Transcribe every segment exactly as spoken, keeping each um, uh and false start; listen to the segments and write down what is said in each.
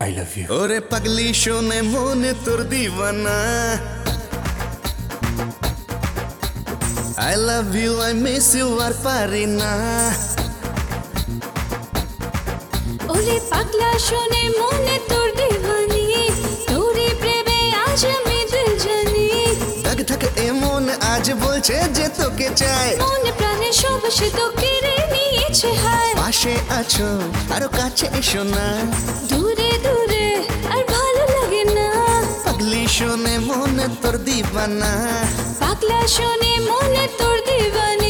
I love you. ওরে পাগলি শোনে মনে তোর দিওয়ানা I love you, I miss you আর পারি না ওরে পাগলা শোনে মনে তোর দিওয়ানি তোরে প্রেমে আজ আমি দিল জানি দাগ থাকে এমন আজ বলছে যে তোকে চাই মনে প্রাণে সব সে তো কেড়ে নিয়েছে হায় পাশে আছো আরো কাছে এসো না দূরে দূরে আর ভালো লাগে না পাগলি শোনে মনে তোর দিওয়ানা পাগলা শোনে মনে তোর দিওয়ানি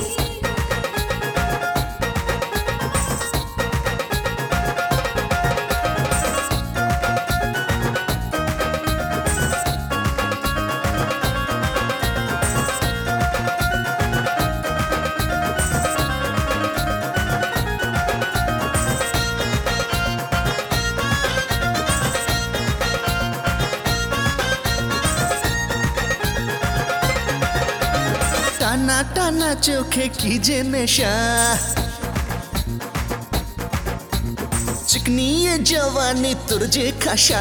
টানা টানা চোখে কি যে নেশা চিকনিয়ে জওয়ানি তোর যে খাসা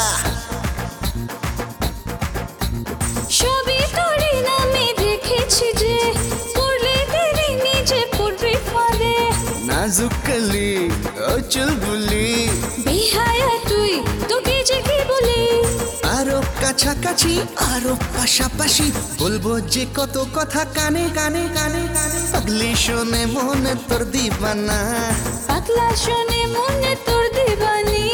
সবই তোরই নামে রেখেছি যে পড়লে তেরি নিজে পড়বে ফাঁদে নাজুক কলি ও চুলবুলি বেহায়া তুই তোকে যে কি বলি আরো কাছাকাছি আরো পাশাপাশি বলবো যে কত কথা কানে কানে কানে কানে পাগলি শোনে মনে তোর দিওয়ানা পাগলা শোনে মনে তোর দিওয়ানি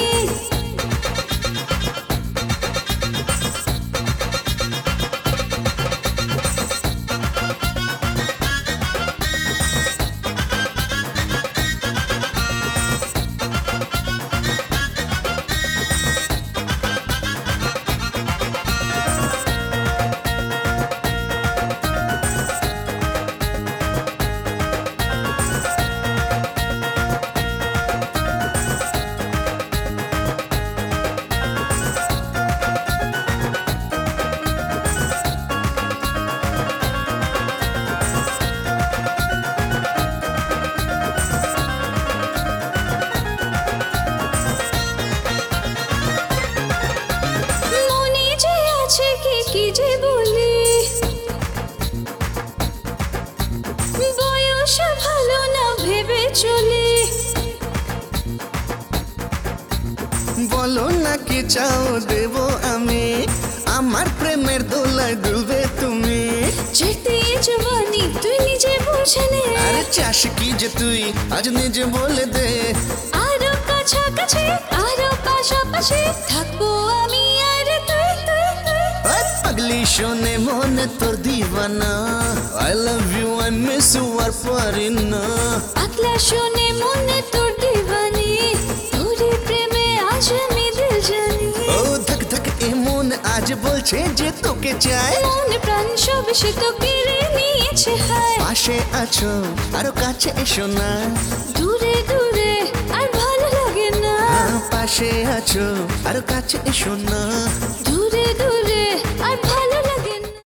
মনে যে আছে কি কি যে বলি বয়স ভালো না ভেবে চলি বলো না কি চাও দেব আমি আমার প্রেমের দোলায় দুলবে তুমি যেতে জবানি তুই নিজে বুঝে নে আরে চাস কি যে তুই আজ নিজে বলে দে আরো কাছাকাছি আরো পাশাপাশি থাকবো আমি আর তুই তুই তুই ওই পাগলি শোনে মনে তোর দিওয়ানা I love you, I miss you আর পারি না পাগলা শোনে মনে তোর দিওয়ানি তোরে প্রেমে আজ আমি দিল জানি ও ধক ধক এমন আজ বলছে যে তোকে চাই মনে প্রাণ সব সে তো কেড়ে নিয়েছে হায় পাশে আছো আরো কাছে এসো না দূরে দূরে আর ভালো লাগে না পাশে আছো আরো কাছে এসো না দূরে দূরে আর ভালো লাগে